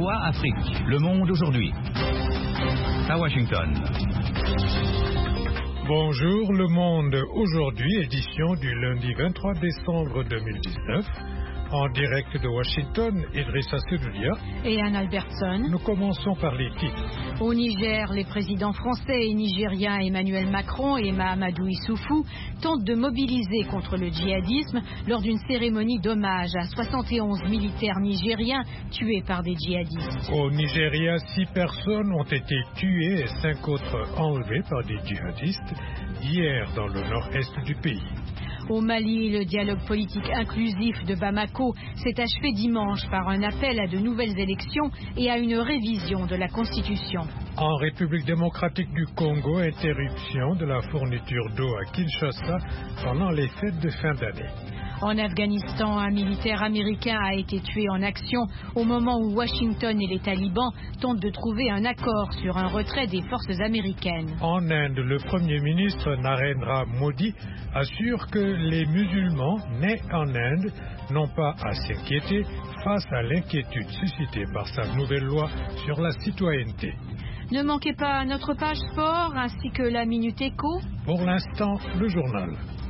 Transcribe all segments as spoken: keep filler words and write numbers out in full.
V O A Afrique, Le Monde aujourd'hui. À Washington. Bonjour, Le Monde aujourd'hui, édition du lundi vingt-trois décembre deux mille dix-neuf. En direct de Washington, Idrissa Sedoulia et Anne Albertson. Nous commençons par les titres. Au Niger, les présidents français et nigériens Emmanuel Macron et Mahamadou Issoufou tentent de mobiliser contre le djihadisme lors d'une cérémonie d'hommage à soixante et onze militaires nigériens tués par des djihadistes. Au Nigeria, six personnes ont été tuées et cinq autres enlevées par des djihadistes hier dans le nord-est du pays. Au Mali, le dialogue politique inclusif de Bamako s'est achevé dimanche par un appel à de nouvelles élections et à une révision de la Constitution. En République démocratique du Congo, interruption de la fourniture d'eau à Kinshasa pendant les fêtes de fin d'année. En Afghanistan, un militaire américain a été tué en action au moment où Washington et les talibans tentent de trouver un accord sur un retrait des forces américaines. En Inde, le Premier ministre Narendra Modi assure que les musulmans nés en Inde n'ont pas à s'inquiéter face à l'inquiétude suscitée par sa nouvelle loi sur la citoyenneté. Ne manquez pas notre page sport ainsi que la Minute Éco. Pour l'instant, le journal.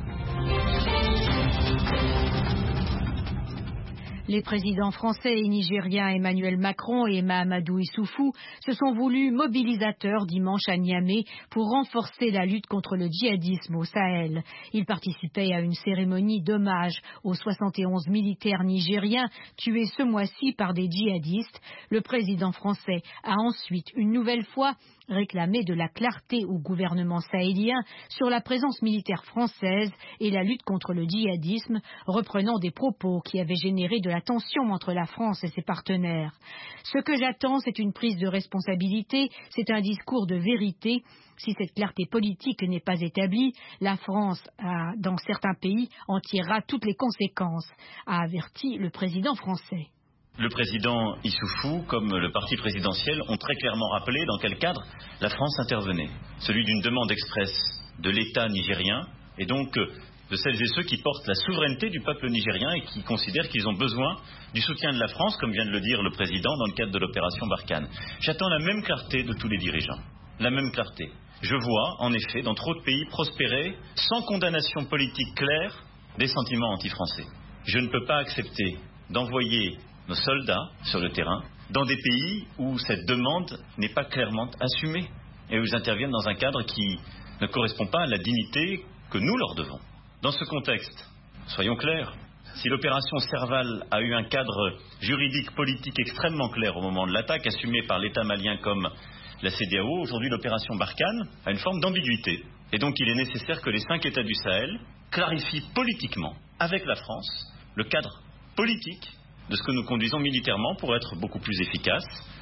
Les présidents français et nigériens Emmanuel Macron et Mahamadou Issoufou se sont voulus mobilisateurs dimanche à Niamey pour renforcer la lutte contre le djihadisme au Sahel. Ils participaient à une cérémonie d'hommage aux soixante et onze militaires nigériens tués ce mois-ci par des djihadistes. Le président français a ensuite une nouvelle fois réclamé de la clarté au gouvernement sahélien sur la présence militaire française et la lutte contre le djihadisme, reprenant des propos qui avaient généré de la tension entre la France et ses partenaires. Ce que j'attends, c'est une prise de responsabilité, c'est un discours de vérité. Si cette clarté politique n'est pas établie, la France, a, dans certains pays, en tirera toutes les conséquences, a averti le président français. Le président Issoufou, comme le parti présidentiel, ont très clairement rappelé dans quel cadre la France intervenait. Celui d'une demande expresse de l'État nigérien et donc de celles et ceux qui portent la souveraineté du peuple nigérien et qui considèrent qu'ils ont besoin du soutien de la France, comme vient de le dire le président dans le cadre de l'opération Barkhane. J'attends la même clarté de tous les dirigeants, la même clarté. Je vois, en effet, dans trop de pays prospérer, sans condamnation politique claire, des sentiments anti-français. Je ne peux pas accepter d'envoyer nos soldats sur le terrain, dans des pays où cette demande n'est pas clairement assumée et où ils interviennent dans un cadre qui ne correspond pas à la dignité que nous leur devons. Dans ce contexte, soyons clairs, si l'opération Serval a eu un cadre juridique, politique extrêmement clair au moment de l'attaque, assumé par l'État malien comme la C E D E A O, aujourd'hui l'opération Barkhane a une forme d'ambiguïté. Et donc il est nécessaire que les cinq États du Sahel clarifient politiquement, avec la France, le cadre politique de ce que nous conduisons militairement pour être beaucoup plus efficaces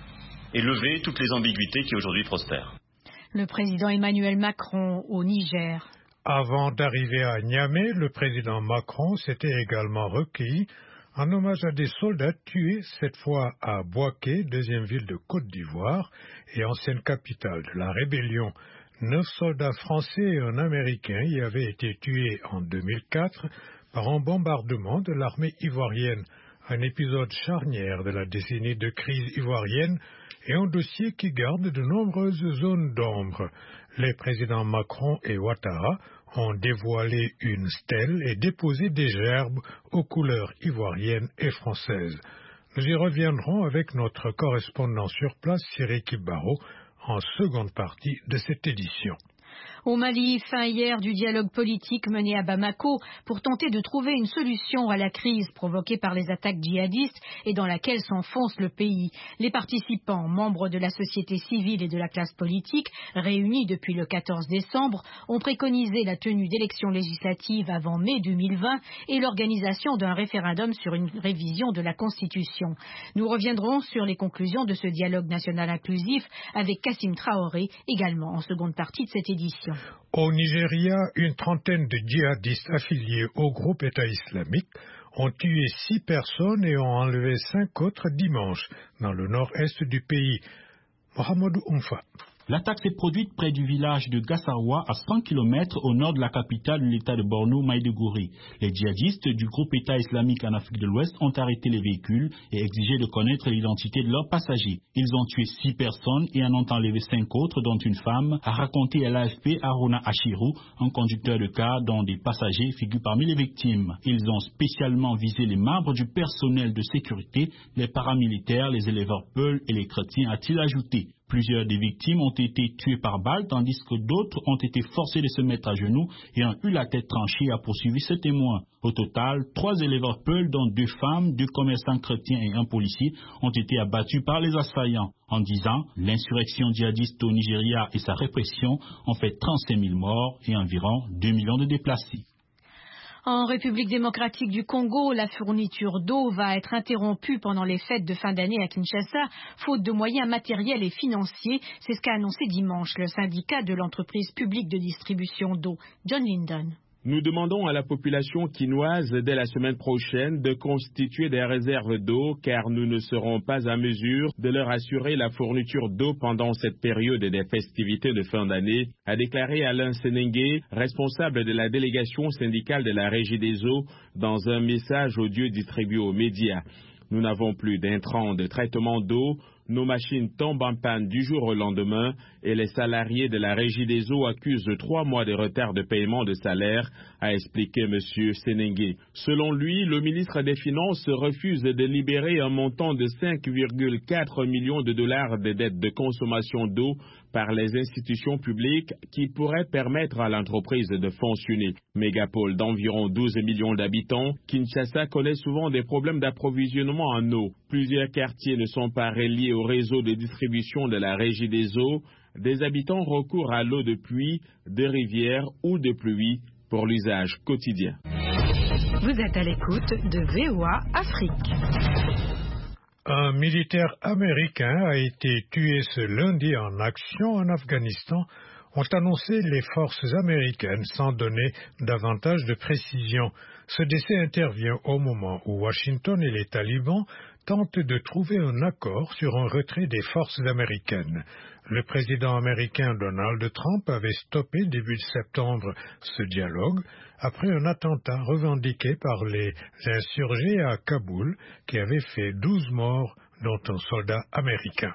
et lever toutes les ambiguïtés qui aujourd'hui prospèrent. Le président Emmanuel Macron au Niger. Avant d'arriver à Niamey, le président Macron s'était également recueilli en hommage à des soldats tués, cette fois à Bouaké, deuxième ville de Côte d'Ivoire et ancienne capitale de la rébellion. Neuf soldats français et un Américain y avaient été tués en deux mille quatre par un bombardement de l'armée ivoirienne. Un épisode charnière de la décennie de crise ivoirienne et un dossier qui garde de nombreuses zones d'ombre. Les présidents Macron et Ouattara ont dévoilé une stèle et déposé des gerbes aux couleurs ivoiriennes et françaises. Nous y reviendrons avec notre correspondant sur place, Siriki Baro, en seconde partie de cette édition. Au Mali, fin hier du dialogue politique mené à Bamako pour tenter de trouver une solution à la crise provoquée par les attaques djihadistes et dans laquelle s'enfonce le pays. Les participants, membres de la société civile et de la classe politique, réunis depuis le quatorze décembre, ont préconisé la tenue d'élections législatives avant mai deux mille vingt et l'organisation d'un référendum sur une révision de la Constitution. Nous reviendrons sur les conclusions de ce dialogue national inclusif avec Kassim Traoré, également en seconde partie de cette édition. Au Nigeria, une trentaine de djihadistes affiliés au groupe État islamique ont tué six personnes et ont enlevé cinq autres dimanche dans le nord-est du pays. Mohamedou Oumfa. L'attaque s'est produite près du village de Gassarwa, à cent kilomètres au nord de la capitale de l'état de Borno, Maïdougouri. Les djihadistes du groupe État islamique en Afrique de l'Ouest ont arrêté les véhicules et exigé de connaître l'identité de leurs passagers. Ils ont tué six personnes et en ont enlevé cinq autres, dont une femme, a raconté à l'A F P Haruna Achirou, un conducteur de car dont des passagers figurent parmi les victimes. Ils ont spécialement visé les membres du personnel de sécurité, les paramilitaires, les éleveurs peuls et les chrétiens, a-t-il ajouté. Plusieurs des victimes ont été tuées par balle, tandis que d'autres ont été forcés de se mettre à genoux et ont eu la tête tranchée, a poursuivi ce témoin. Au total, trois éleveurs peuls, dont deux femmes, deux commerçants chrétiens et un policier, ont été abattus par les assaillants. En dix ans, l'insurrection djihadiste au Nigeria et sa répression ont fait trente-cinq mille morts et environ deux millions de déplacés. En République démocratique du Congo, la fourniture d'eau va être interrompue pendant les fêtes de fin d'année à Kinshasa, faute de moyens matériels et financiers. C'est ce qu'a annoncé dimanche le syndicat de l'entreprise publique de distribution d'eau. John Linden. Nous demandons à la population quinoise dès la semaine prochaine de constituer des réserves d'eau car nous ne serons pas à mesure de leur assurer la fourniture d'eau pendant cette période des festivités de fin d'année, a déclaré Alain Senengue, responsable de la délégation syndicale de la Régie des eaux, dans un message audio distribué aux médias. Nous n'avons plus d'intrants de traitement d'eau, nos machines tombent en panne du jour au lendemain et les salariés de la Régie des eaux accusent de trois mois de retard de paiement de salaire, a expliqué M. Senengue. Selon lui, le ministre des Finances refuse de libérer un montant de cinq virgule quatre millions de dollars de dettes de consommation d'eau par les institutions publiques qui pourraient permettre à l'entreprise de fonctionner. Mégapole d'environ douze millions d'habitants, Kinshasa connaît souvent des problèmes d'approvisionnement en eau. Plusieurs quartiers ne sont pas reliés au réseau de distribution de la Régie des eaux. Des habitants recourent à l'eau de pluie, de rivière ou de pluie pour l'usage quotidien. Vous êtes à l'écoute de V O A Afrique. Un militaire américain a été tué ce lundi en action en Afghanistan, ont annoncé les forces américaines sans donner davantage de précision. Ce décès intervient au moment où Washington et les talibans tentent de trouver un accord sur un retrait des forces américaines. Le président américain Donald Trump avait stoppé début septembre ce dialogue après un attentat revendiqué par les insurgés à Kaboul qui avait fait douze morts, dont un soldat américain.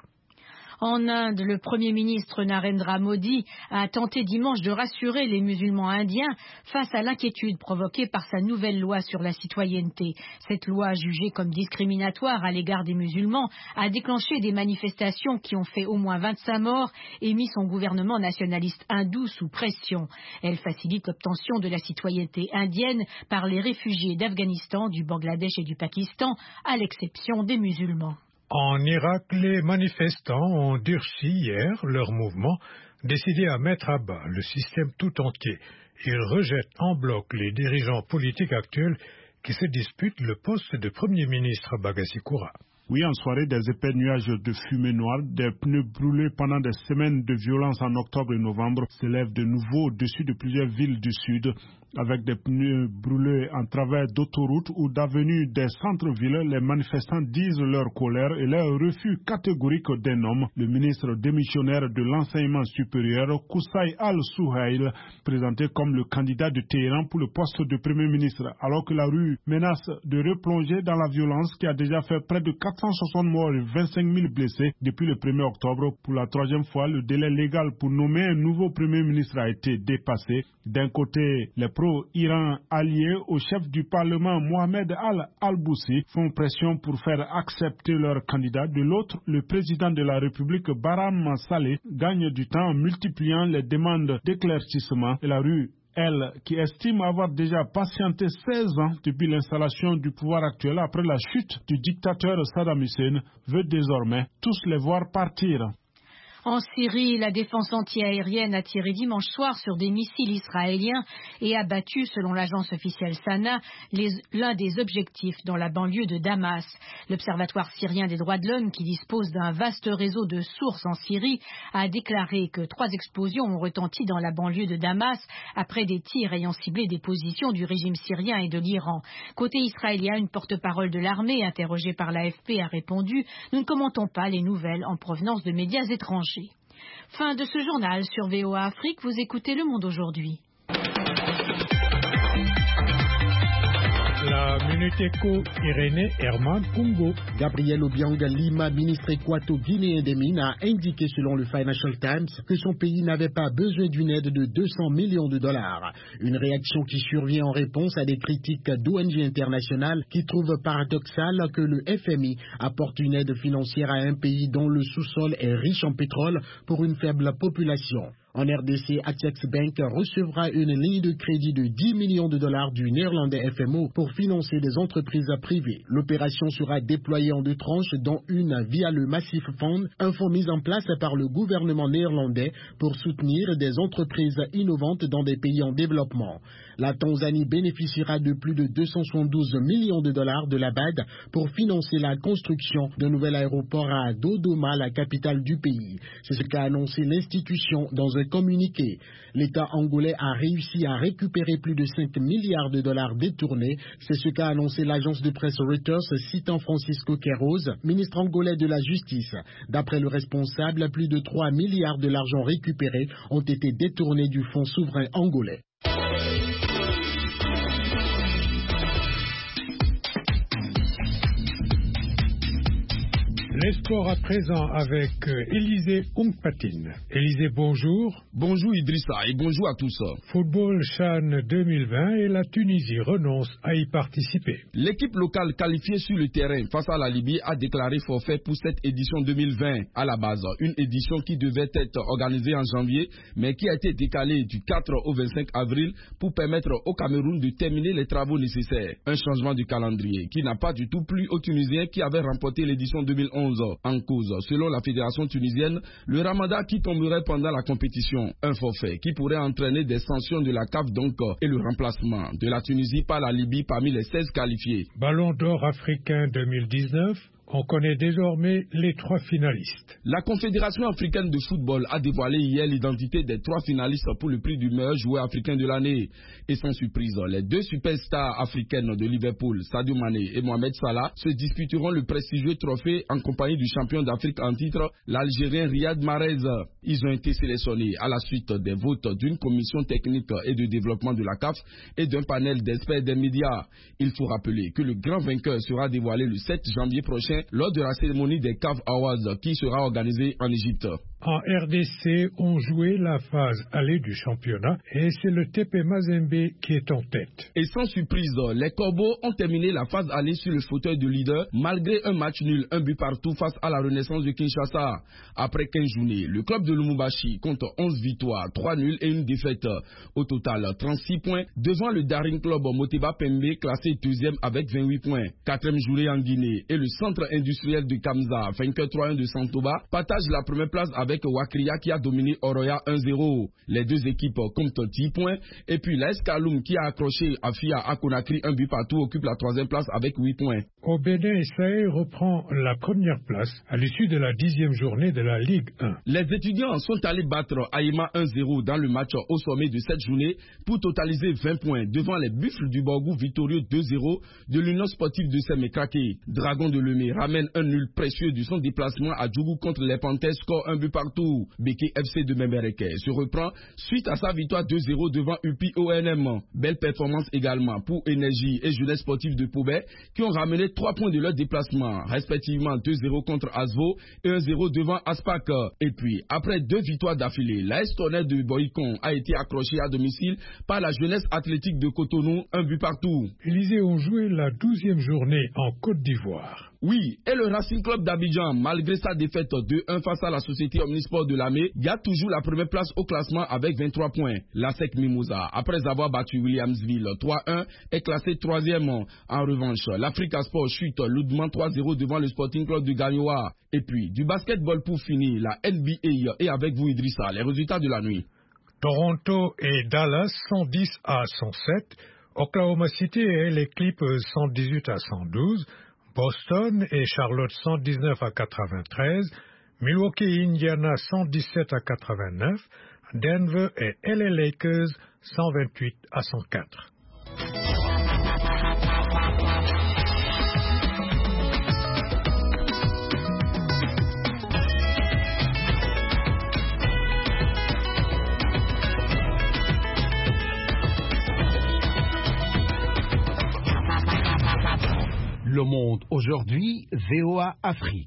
En Inde, le Premier ministre Narendra Modi a tenté dimanche de rassurer les musulmans indiens face à l'inquiétude provoquée par sa nouvelle loi sur la citoyenneté. Cette loi, jugée comme discriminatoire à l'égard des musulmans, a déclenché des manifestations qui ont fait au moins vingt-cinq morts et mis son gouvernement nationaliste hindou sous pression. Elle facilite l'obtention de la citoyenneté indienne par les réfugiés d'Afghanistan, du Bangladesh et du Pakistan, à l'exception des musulmans. En Irak, les manifestants ont durci hier leur mouvement, décidé à mettre à bas le système tout entier. Ils rejettent en bloc les dirigeants politiques actuels qui se disputent le poste de Premier ministre Bagassi-Koura. Oui, en soirée, des épais nuages de fumée noire, des pneus brûlés pendant des semaines de violence en octobre et novembre s'élèvent de nouveau au-dessus de plusieurs villes du sud. Avec des pneus brûlés en travers d'autoroutes ou d'avenues des centres-villes, les manifestants disent leur colère et leur refus catégorique d'un homme, le ministre démissionnaire de l'enseignement supérieur, Koussaï Al-Souhaïl, présenté comme le candidat de Téhéran pour le poste de Premier ministre, alors que la rue menace de replonger dans la violence qui a déjà fait près de quatre cent soixante morts et vingt-cinq mille blessés depuis le premier octobre. Pour la troisième fois, le délai légal pour nommer un nouveau Premier ministre a été dépassé. D'un côté, les pro-Iran alliés au chef du Parlement Mohamed Al-Alboussi font pression pour faire accepter leur candidat. De l'autre, le président de la République Barham Saleh gagne du temps en multipliant les demandes d'éclaircissement. Et la rue, elle, qui estime avoir déjà patienté seize ans depuis l'installation du pouvoir actuel après la chute du dictateur Saddam Hussein, veut désormais tous les voir partir. En Syrie, la défense antiaérienne a tiré dimanche soir sur des missiles israéliens et a battu, selon l'agence officielle Sana, l'un des objectifs dans la banlieue de Damas. L'Observatoire syrien des droits de l'homme, qui dispose d'un vaste réseau de sources en Syrie, a déclaré que trois explosions ont retenti dans la banlieue de Damas après des tirs ayant ciblé des positions du régime syrien et de l'Iran. Côté israélien, une porte-parole de l'armée, interrogée par l'A F P, a répondu « Nous ne commentons pas les nouvelles en provenance de médias étrangers ». Fin de ce journal sur V O A Afrique. Vous écoutez Le Monde aujourd'hui. La Minute Éco, Irénée Herman Congo. Gabriel Obiang Lima, ministre équato-guinéen des Mines, a indiqué selon le Financial Times que son pays n'avait pas besoin d'une aide de deux cents millions de dollars. Une réaction qui survient en réponse à des critiques d'O N G internationales qui trouvent paradoxal que le F M I apporte une aide financière à un pays dont le sous-sol est riche en pétrole pour une faible population. En R D C, Ajax Bank recevra une ligne de crédit de dix millions de dollars du néerlandais F M O pour financer des entreprises privées. L'opération sera déployée en deux tranches, dont une via le Massif Fund, un fonds mis en place par le gouvernement néerlandais pour soutenir des entreprises innovantes dans des pays en développement. La Tanzanie bénéficiera de plus de deux cent soixante-douze millions de dollars de la B A D pour financer la construction d'un nouvel aéroport à Dodoma, la capitale du pays. C'est ce qu'a annoncé l'institution dans un communiqué. L'État angolais a réussi à récupérer plus de cinq milliards de dollars détournés. C'est ce qu'a annoncé l'agence de presse Reuters citant Francisco Queiroz, ministre angolais de la Justice. D'après le responsable, plus de trois milliards de l'argent récupéré ont été détournés du fonds souverain angolais. Les sports à présent avec Élisée Oungpatine. Élisée, bonjour. Bonjour Idrissa et bonjour à tous. Football CHAN deux mille vingt et la Tunisie renonce à y participer. L'équipe locale qualifiée sur le terrain face à la Libye a déclaré forfait pour cette édition deux mille vingt. À la base, une édition qui devait être organisée en janvier, mais qui a été décalée du quatre au vingt-cinq avril pour permettre au Cameroun de terminer les travaux nécessaires. Un changement du calendrier qui n'a pas du tout plu aux Tunisiens qui avaient remporté l'édition deux mille onze. En cause, selon la fédération tunisienne, le ramadan qui tomberait pendant la compétition. Un forfait qui pourrait entraîner des sanctions de la C A F donc et le remplacement de la Tunisie par la Libye parmi les seize qualifiés. Ballon d'or africain deux mille dix-neuf. On connaît désormais les trois finalistes. La Confédération africaine de football a dévoilé hier l'identité des trois finalistes pour le prix du meilleur joueur africain de l'année. Et sans surprise, les deux superstars africaines de Liverpool, Sadio Mané et Mohamed Salah, se disputeront le prestigieux trophée en compagnie du champion d'Afrique en titre, l'Algérien Riyad Mahrez. Ils ont été sélectionnés à la suite des votes d'une commission technique et de développement de la C A F et d'un panel d'experts des médias. Il faut rappeler que le grand vainqueur sera dévoilé le sept janvier prochain lors de la cérémonie des C A F Awards qui sera organisée en Égypte. En R D C, on jouait la phase allée du championnat et c'est le T P Mazembe qui est en tête. Et sans surprise, les Corbeaux ont terminé la phase allée sur le fauteuil de leader malgré un match nul, un but partout face à la Renaissance de Kinshasa. Après quinze journées, le club de Lumumbashi compte onze victoires, trois nuls et une défaite. Au total, trente-six points devant le Daring Club Moteba Pembe classé deuxième avec vingt-huit points. Quatrième journée en Guinée et le centre industriel de Kamza, vainqueur trois un de Santoba, partage la première place avec avec Wakria qui a dominé Oroya un zéro. Les deux équipes comptent dix points. Et puis l'A S Kaloum qui a accroché Afia à Conakry un but partout occupe la troisième place avec huit points. Au Bénin, Sahel reprend la première place à l'issue de la dixième journée de la Ligue un. Les étudiants sont allés battre Aïma un zéro dans le match au sommet de cette journée pour totaliser vingt points devant les Buffles du Borgou victorieux deux zéro de l'Union sportive de Sémékraké. Dragon de Lemay ramène un nul précieux de son déplacement à Djougou contre les Panthers, score un but partout. Béké F C de Membereke se reprend suite à sa victoire deux zéro devant U P O N M. Belle performance également pour Énergie et Jeunesse sportive de Poubet qui ont ramené trois points de leur déplacement, respectivement deux zéro contre Asvo et un zéro devant Aspac. Et puis, après deux victoires d'affilée, l'A S Tonnerre de Boycon a été accroché à domicile par la Jeunesse athlétique de Cotonou, un but partout. Élysée ont joué la douzième journée en Côte d'Ivoire. Oui, et le Racing Club d'Abidjan, malgré sa défaite deux un face à la société Omnisport de Lamé, garde toujours la première place au classement avec vingt-trois points. La S E C Mimosa, après avoir battu Williamsville trois un, est classé troisième. En revanche, l'Africa Sport chute lourdement trois zéro devant le Sporting Club de Gagnoa. Et puis, du basketball pour finir, la N B A et avec vous Idrissa, les résultats de la nuit. Toronto et Dallas cent dix à cent sept, Oklahoma City et les Clippers cent dix-huit à cent douze, Boston et Charlotte cent dix-neuf à quatre-vingt-treize, Milwaukee et Indiana cent dix-sept à quatre-vingt-neuf, Denver et L A Lakers cent vingt-huit à cent quatre. Monde aujourd'hui, V O A Afrique.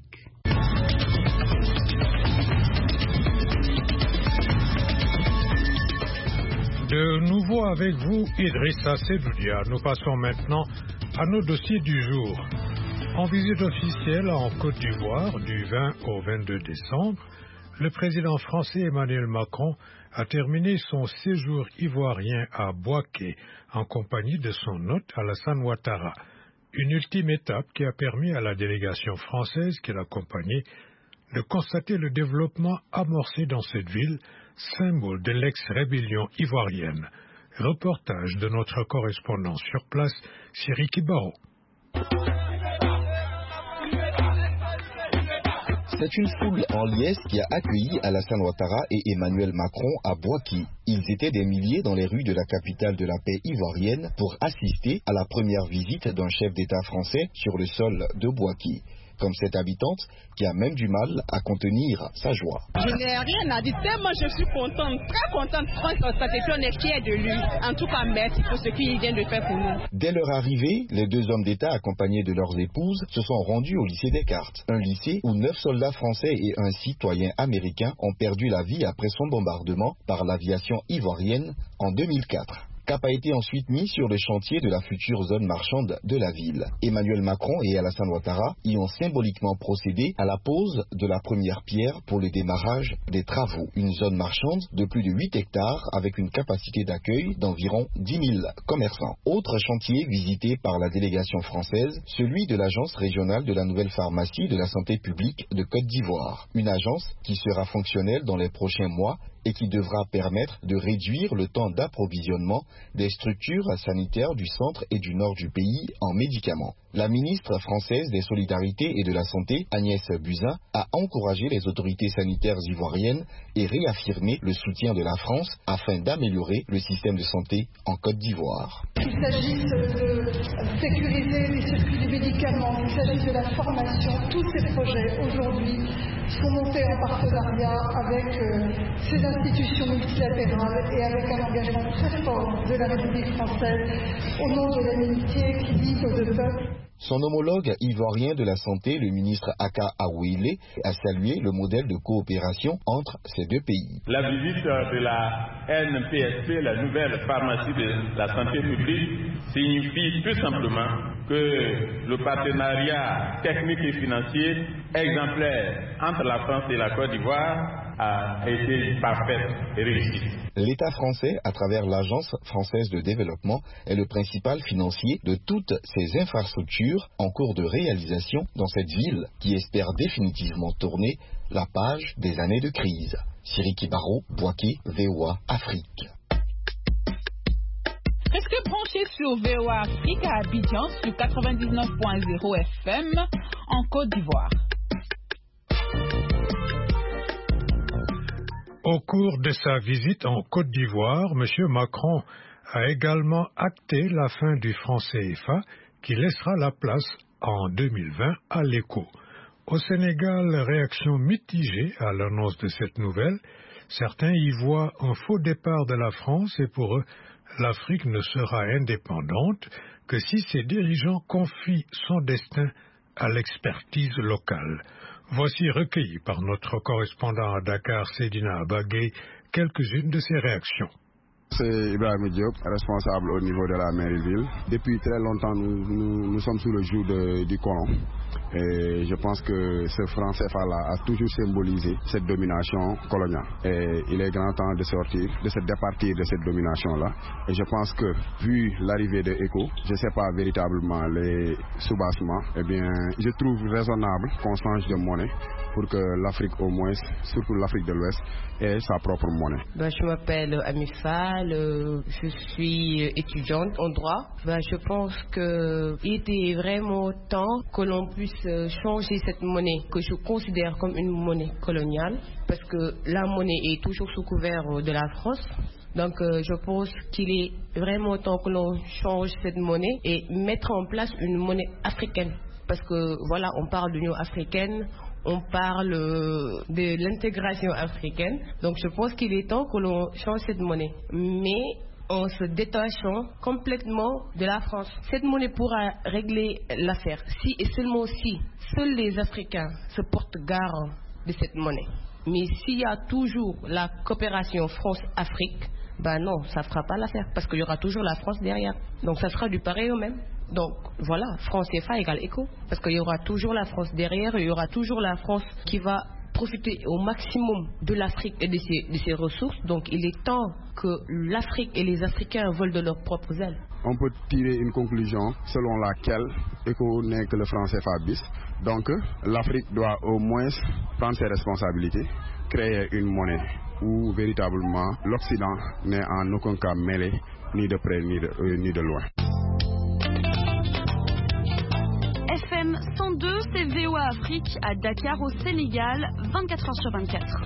De nouveau avec vous, Idrissa Sedoudia. Nous passons maintenant à nos dossiers du jour. En visite officielle en Côte d'Ivoire du vingt au vingt-deux décembre, le président français Emmanuel Macron a terminé son séjour ivoirien à Bouaké en compagnie de son hôte Alassane Ouattara. Une ultime étape qui a permis à la délégation française qui l'accompagnait de constater le développement amorcé dans cette ville, symbole de l'ex-rébellion ivoirienne. Reportage de notre correspondant sur place, Siriki Baro. C'est une foule en liesse qui a accueilli Alassane Ouattara et Emmanuel Macron à Bouaké. Ils étaient des milliers dans les rues de la capitale de la paix ivoirienne pour assister à la première visite d'un chef d'État français sur le sol de Bouaké. Comme cette habitante qui a même du mal à contenir sa joie. Je n'ai rien à dire, tellement je suis contente, très contente. On est fiers de lui. En tout cas, merci pour ce qu'il vient de faire pour nous. Dès leur arrivée, les deux hommes d'État accompagnés de leurs épouses se sont rendus au lycée Descartes, un lycée où neuf soldats français et un citoyen américain ont perdu la vie après son bombardement par l'aviation ivoirienne en deux mille quatre. Cap a été ensuite mis sur le chantier de la future zone marchande de la ville. Emmanuel Macron et Alassane Ouattara y ont symboliquement procédé à la pose de la première pierre pour le démarrage des travaux. Une zone marchande de plus de huit hectares avec une capacité d'accueil d'environ dix mille commerçants. Autre chantier visité par la délégation française, celui de l'agence régionale de la nouvelle pharmacie de la santé publique de Côte d'Ivoire. Une agence qui sera fonctionnelle dans les prochains mois et qui devra permettre de réduire le temps d'approvisionnement des structures sanitaires du centre et du nord du pays en médicaments. La ministre française des Solidarités et de la Santé, Agnès Buzyn, a encouragé les autorités sanitaires ivoiriennes et réaffirmé le soutien de la France afin d'améliorer le système de santé en Côte d'Ivoire. Qu'il s'agisse de sécuriser les circuits du médicament, qu'il s'agisse de la formation, tous ces projets aujourd'hui sont montés en partenariat avec euh, ces institutions multilatérales et avec un engagement très fort de la République française au nom de l'amitié qui lie nos deux peuples. Son homologue ivoirien de la santé, le ministre Aka Awele, a salué le modèle de coopération entre ces deux pays. La visite de la N P S P, la nouvelle pharmacie de la santé publique, signifie tout simplement que le partenariat technique et financier exemplaire entre la France et la Côte d'Ivoire a été parfaite et réussie. L'État français, à travers l'Agence française de développement, est le principal financier de toutes ces infrastructures en cours de réalisation dans cette ville qui espère définitivement tourner la page des années de crise. Siriki Baro, Bouaké, V O A Afrique. Restez branchés sur V O A Afrique à Abidjan sur quatre-vingt-dix-neuf point zéro F M en Côte d'Ivoire. Au cours de sa visite en Côte d'Ivoire, M. Macron a également acté la fin du franc C F A qui laissera la place en deux mille vingt à l'éco. Au Sénégal, réaction mitigée à l'annonce de cette nouvelle. Certains y voient un faux départ de la France et pour eux, l'Afrique ne sera indépendante que si ses dirigeants confient son destin à l'expertise locale. Voici recueillies par notre correspondant à Dakar, Sedina Abagay, quelques-unes de ses réactions. C'est Ibrahim Diop, responsable au niveau de la mairie-ville. Depuis très longtemps, nous, nous, nous sommes sous le joug de, du colon. Et je pense que ce franc C F A-là a toujours symbolisé cette domination coloniale. Et il est grand temps de sortir, de se départir de cette domination-là. Et je pense que, vu l'arrivée de ECO, je ne sais pas véritablement les soubassements, eh bien, je trouve raisonnable qu'on change de monnaie pour que l'Afrique au moins, surtout l'Afrique de l'Ouest, ait sa propre monnaie. Ben, je m'appelle Amifa, je suis étudiante en droit. Ben, je pense qu'il était vraiment temps que l'on puisse changer cette monnaie que je considère comme une monnaie coloniale, parce que la monnaie est toujours sous couvert de la France. Donc euh, je pense qu'il est vraiment temps que l'on change cette monnaie et mettre en place une monnaie africaine. Parce que voilà, on parle de l'Union africaine, on parle de l'intégration africaine. Donc je pense qu'il est temps que l'on change cette monnaie. Mais en se détachant complètement de la France. Cette monnaie pourra régler l'affaire si et seulement si seuls les Africains se portent garant de cette monnaie. Mais s'il y a toujours la coopération France-Afrique, ben non, ça ne fera pas l'affaire parce qu'il y aura toujours la France derrière. Donc ça sera du pareil au même. Donc voilà, France C F A égale éco. Parce qu'il y aura toujours la France derrière, il y aura toujours la France qui va profiter au maximum de l'Afrique et de ses, de ses ressources. Donc il est temps que l'Afrique et les Africains volent de leurs propres ailes. On peut tirer une conclusion selon laquelle ECO n'est que le franc C F A bis. Donc l'Afrique doit au moins prendre ses responsabilités, créer une monnaie où véritablement l'Occident n'est en aucun cas mêlé, ni de près ni de, euh, ni de loin. F M cent deux, c'est V O A Afrique à Dakar au Sénégal, vingt-quatre heures sur vingt-quatre.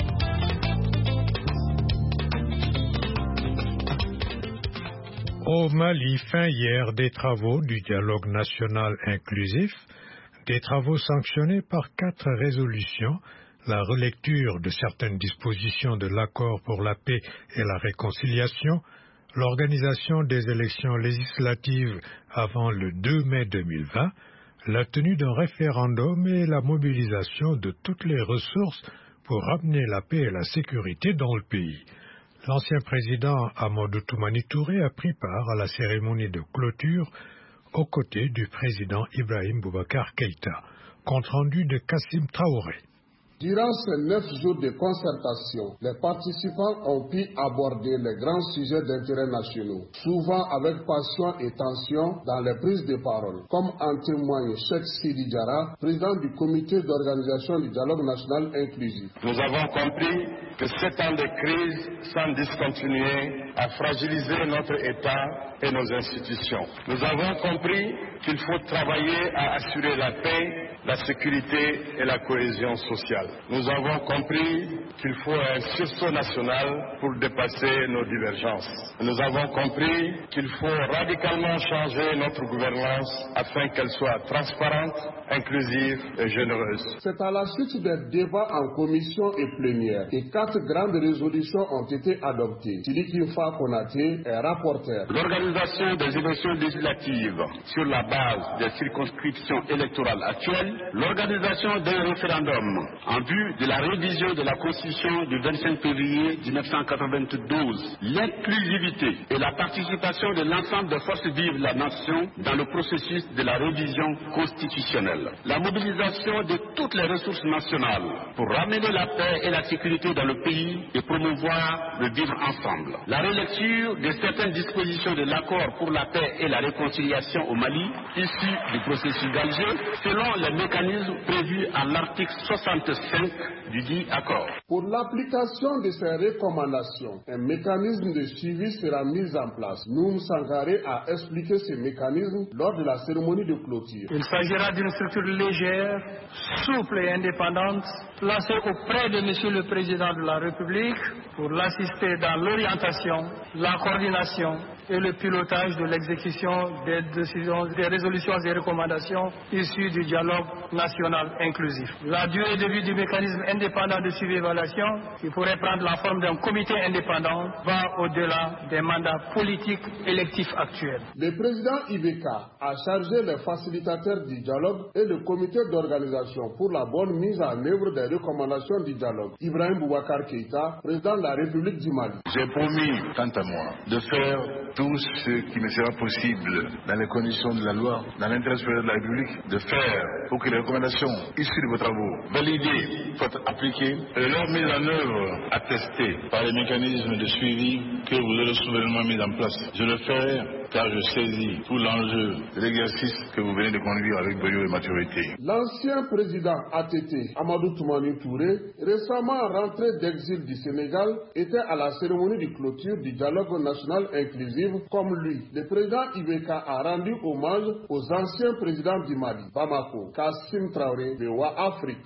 Au Mali, fin hier, des travaux du dialogue national inclusif, des travaux sanctionnés par quatre résolutions, la relecture de certaines dispositions de l'accord pour la paix et la réconciliation, l'organisation des élections législatives avant le deux mai deux mille vingt, la tenue d'un référendum et la mobilisation de toutes les ressources pour ramener la paix et la sécurité dans le pays. L'ancien président Amadou Toumani Touré a pris part à la cérémonie de clôture aux côtés du président Ibrahim Boubacar Keïta. Compte rendu de Kassim Traoré. Durant ces neuf jours de concertation, les participants ont pu aborder les grands sujets d'intérêt nationaux, souvent avec passion et tension dans les prises de parole, comme en témoigne Cheikh Sidi Diarra, président du comité d'organisation du dialogue national inclusif. Nous avons compris que sept ans de crise sans discontinuer a fragilisé notre État et nos institutions. Nous avons compris qu'il faut travailler à assurer la paix, la sécurité et la cohésion sociale. Nous avons compris qu'il faut un sursaut national pour dépasser nos divergences. Nous avons compris qu'il faut radicalement changer notre gouvernance afin qu'elle soit transparente, inclusive et généreuse. C'est à la suite des débats en commission et plénière que quatre grandes résolutions ont été adoptées. Sidiki Fa Konaté est rapporteur. L'organisation des élections législatives sur la base des circonscriptions électorales actuelles, l'organisation d'un référendum en vue de la révision de la Constitution du vingt-cinq février mille neuf cent quatre-vingt-douze, l'inclusivité et la participation de l'ensemble des forces vives de la nation dans le processus de la révision constitutionnelle, la mobilisation de toutes les ressources nationales pour ramener la paix et la sécurité dans le pays et promouvoir le vivre ensemble, la relecture de certaines dispositions de l'accord pour la paix et la réconciliation au Mali, issu du processus d'Alger, selon les mécanismes prévus à l'article soixante-cinq du dit accord. Pour l'application de ces recommandations, un mécanisme de suivi sera mis en place. Noum Sangaré a expliqué ce mécanisme lors de la cérémonie de clôture. Il s'agira d'une structure légère, souple et indépendante, placée auprès de Monsieur le Président de la République pour l'assister dans l'orientation, la coordination et le pilotage de l'exécution des décisions, des résolutions et recommandations issues du dialogue national inclusif. La durée de vie du mécanisme indépendant de suivi et évaluation, qui pourrait prendre la forme d'un comité indépendant, va au-delà des mandats politiques électifs actuels. Le président Ibeka a chargé les facilitateurs du dialogue et le comité d'organisation pour la bonne mise en œuvre des recommandations du dialogue. Ibrahim Boubacar Keïta, président de la République du Mali. J'ai promis, quant à moi, de faire tout ce qui me sera possible dans les conditions de la loi, dans l'intérêt supérieur de la République, de faire pour que les recommandations issues de vos travaux, validées, soient appliquées et leur mise en œuvre attestée par les mécanismes de suivi que vous aurez souverainement mis en place. Je le ferai car je saisis tout l'enjeu de l'exercice que vous venez de conduire avec brio et maturité. L'ancien président A T T, Amadou Toumani Touré, récemment rentré d'exil du Sénégal, était à la cérémonie de clôture du dialogue national inclusif. Comme lui, le président Ibeka a rendu hommage aux anciens présidents du Mali. Bamako, Kassim Traoré, V O A Afrique.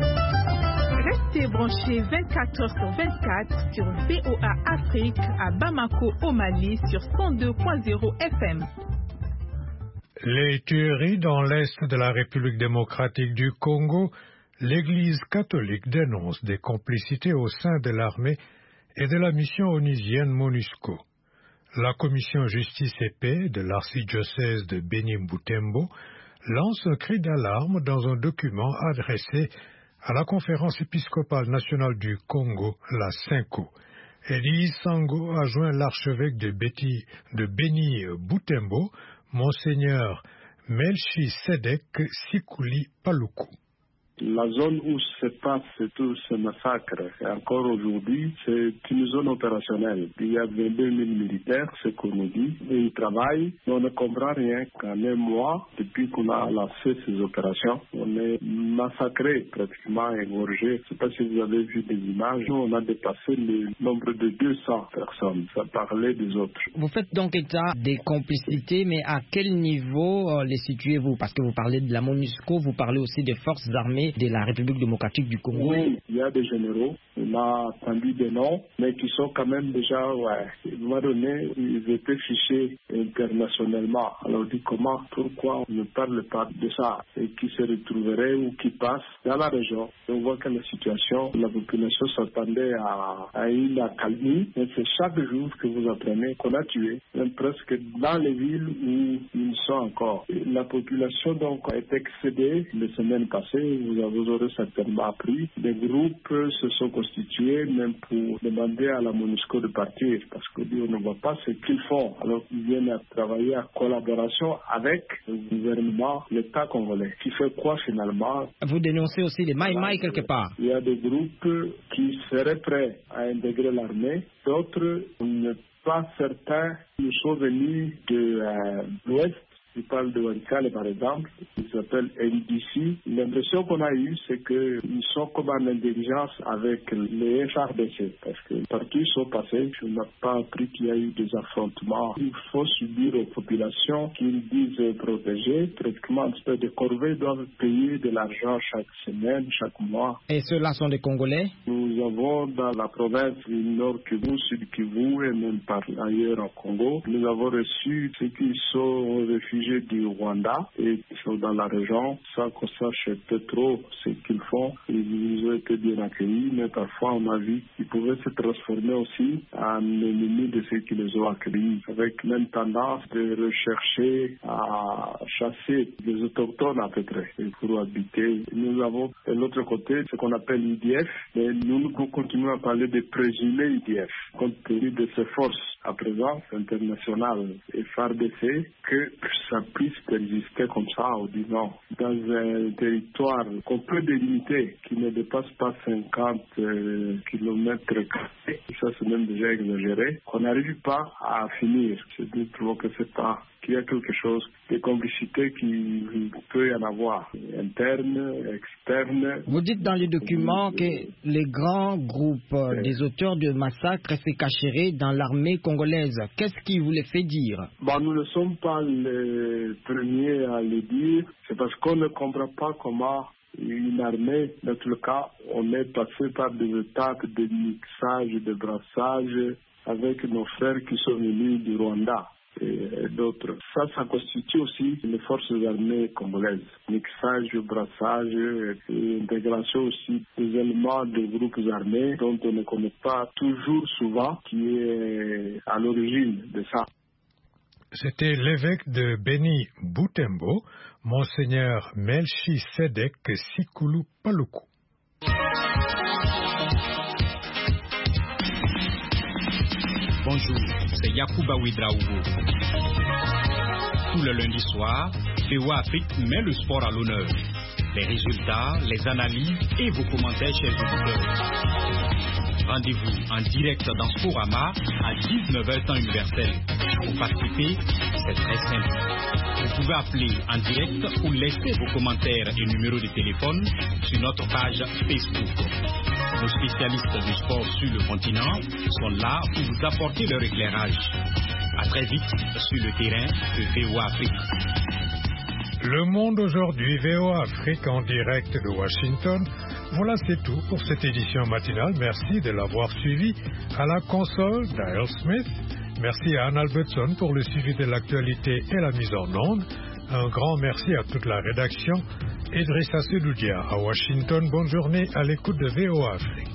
Restez branchés vingt-quatre heures sur vingt-quatre sur V O A Afrique à Bamako au Mali sur cent deux point zéro F M. Les tueries dans l'est de la République démocratique du Congo, l'Église catholique dénonce des complicités au sein de l'armée et de la mission onusienne MONUSCO. La commission Justice et Paix de l'archidiocèse de Beni-Mbutembo lance un cri d'alarme dans un document adressé à la Conférence épiscopale nationale du Congo, la CENCO. Elie Sango a joint l'archevêque de, Beti, de Beni-Mbutembo, Monseigneur Melchisedek Sikuli Paluku. La zone où se passe tout ce massacre, et encore aujourd'hui, c'est une zone opérationnelle. Il y a vingt-deux mille militaires, c'est ce qu'on nous dit, et ils travaillent, mais on ne comprend rien qu'en un mois, depuis qu'on a lancé ces opérations, on est massacré, pratiquement égorgé. Je ne sais pas si vous avez vu des images, nous on a dépassé le nombre de deux cents personnes, ça parlait des autres. Vous faites donc état des complicités, mais à quel niveau euh, les situez-vous? Parce que vous parlez de la MONUSCO, vous parlez aussi des forces armées de la République démocratique du Congo. Oui, il y a des généraux, on a entendu des noms, mais qui sont quand même déjà, ouais, à un moment donné, ils étaient fichés internationalement. Alors on dit comment, pourquoi on ne parle pas de ça, et qui se retrouveraient ou qui passent dans la région. Et on voit que la situation, la population s'attendait à, à une accalmie, mais c'est chaque jour que vous apprenez qu'on a tué, même presque dans les villes où ils sont encore. Et la population donc a été excédée les semaines passées. Vous Vous aurez certainement appris. Des groupes se sont constitués même pour demander à la MONUSCO de partir parce qu'on ne voit pas ce qu'ils font. Alors ils viennent à travailler en collaboration avec le gouvernement, l'État congolais. Qui fait quoi finalement? Vous dénoncez aussi les Maï-Maï quelque part. Il y a des groupes qui seraient prêts à intégrer l'armée. D'autres ne sont pas certains. Ils sont venus de euh, l'Ouest. Je parle de Wankale par exemple, il s'appelle N D C. L'impression qu'on a eue, c'est qu'ils sont comme en intelligence avec les F R D C. Parce que partout ils sont passés, je n'ai pas appris qu'il y a eu des affrontements. Il faut subir aux populations qu'ils disent protéger. Pratiquement, une espèce de corvée doivent payer de l'argent chaque semaine, chaque mois. Et ceux-là sont des Congolais? Nous avons dans la province du Nord Kivu, Sud Kivu et même par ailleurs en Congo, nous avons reçu ceux qui sont réfugiés du Rwanda et qui sont dans la région sans qu'on sache peut-être trop ce qu'ils font. Ils ont été bien accueillis, mais parfois on a vu qu'ils pouvaient se transformer aussi en ennemis de ceux qui les ont accueillis, avec même tendance de rechercher à chasser les autochtones à peu près pour habiter. Nous avons de l'autre côté ce qu'on appelle I D F, mais nous, nous continuons à parler de présumés I D F, compte tenu de ces forces à présence internationale et F R D C, que ça puisse persister comme ça, on dit non, dans un territoire qu'on peut délimiter, qui ne dépasse pas cinquante euh, kilomètres carrés, ça c'est même déjà exagéré, qu'on n'arrive pas à finir. Je dis toujours que c'est pas qu'il y a quelque chose, des complicités qui peut y en avoir, internes, externes. Vous dites dans les documents que les grands groupes euh, des auteurs de massacres se cacheraient dans l'armée congolaise. Qu'est-ce qui vous les fait dire? Bon, nous ne sommes pas les premiers à le dire. C'est parce qu'on ne comprend pas comment une armée, dans tout le cas, on est passé par des étapes de mixage, de brassage avec nos frères qui sont venus du Rwanda et d'autres. Ça, ça constitue aussi les forces armées congolaises. Mixage, brassage et intégration aussi des éléments de groupes armés dont on ne connaît pas toujours souvent qui est à l'origine de ça. C'était l'évêque de Beni-Mbutembo, Monseigneur Melchisedek Sikulu Paluku. Bonjour, c'est Yacouba Ouedraogo. Tout le lundi soir, V O A Afrique met le sport à l'honneur. Les résultats, les analyses et vos commentaires, chers auditeurs. Rendez-vous en direct dans Sporama à dix-neuf heures temps universel. Pour participer, c'est très simple. Vous pouvez appeler en direct ou laisser vos commentaires et numéros de téléphone sur notre page Facebook. Nos spécialistes du sport sur le continent sont là pour vous apporter leur éclairage. À très vite sur le terrain de V O A Afrique. Le Monde aujourd'hui, V O A Afrique en direct de Washington. Voilà, c'est tout pour cette édition matinale. Merci de l'avoir suivi. À la console, Dial Smith. Merci à Anne Albertson pour le suivi de l'actualité et la mise en onde. Un grand merci à toute la rédaction. Idrissa Sedoudia à Washington. Bonne journée à l'écoute de V O A Afrique.